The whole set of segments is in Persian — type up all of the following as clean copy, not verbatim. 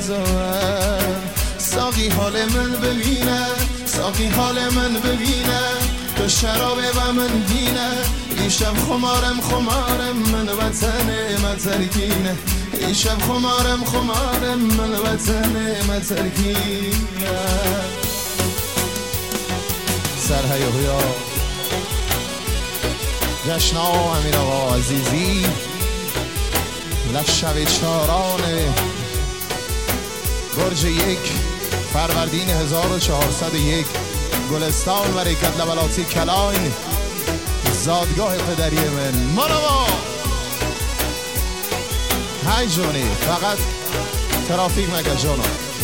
نزار ساقی حال من ببینه ساقی حال من ببینه تو شرابه و من گینه این شب خمارم من وطن مترکینه این شب خمارم من وطن مترکینه سرهیویا جشنا امیر آقا عزیزی لشب چاران برج 1 فروردین 1401 گلستان و ریکت لبلاتی کلاین زادگاه پدری من مانوا های جونی فقط ترافیک مگه جانا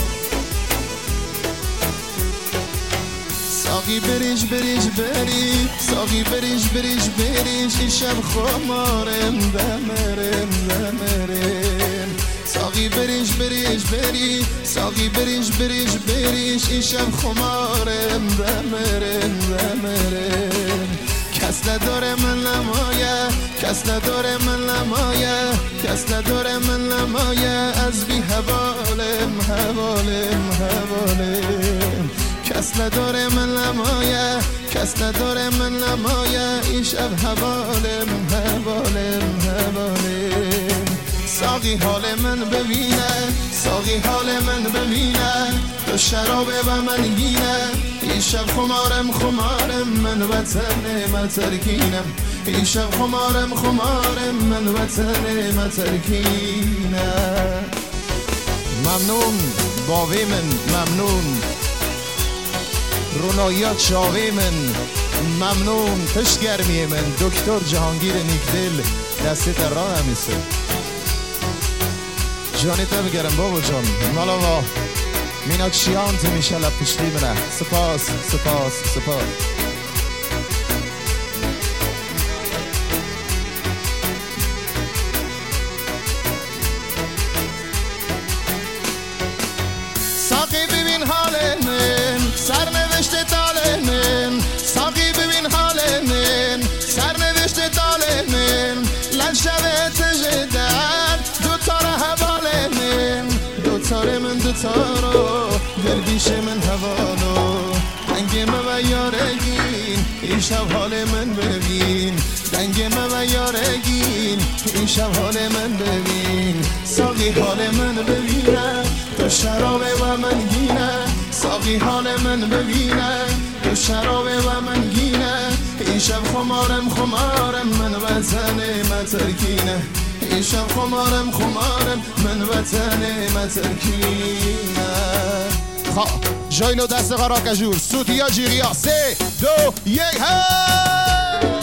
ساقی بریش ساقی بریش این شب خمارم دمرم ساقی بریش ساقی بریش این شب خمارم دمرم کس نداره من نمایه کس نداره من نمایه از بی حوالم کس نداره من نمایه این شب حوالم ساقی حال من ببینه تو شرابه و من گینه این شب خمارم من وطن مترکینم این شب خمارم من وطن مترکینه ممنون باوی من ممنون رونایات شاوی من ممنون تشگرمی من دکتر جهانگیر نیکدل دستت راه همیسه جانی تا بگرم بابا جان مالا مینا چیان تو میشه لب پشتی منه سپاس ساقی ببین حال من سرنوشت تال من ساقی ببین حال من سرنوشت تال من لنشوه تجدر دوتار حوال من دوتارو دل بیش من حوالو دنگ من و یارگین این شب حال من ببین دنگ من و یارگین این شب حال من ببین ساقی حال من ببینه تو شرابه و من گینه ساقی حال من ببینه تو شرابه و من گینه این شب خمارم من وطن مترکینه این شب خمارم من وطن مترکینه جایلو دست قراکجور سوتیا جیریا 3 2 1 ها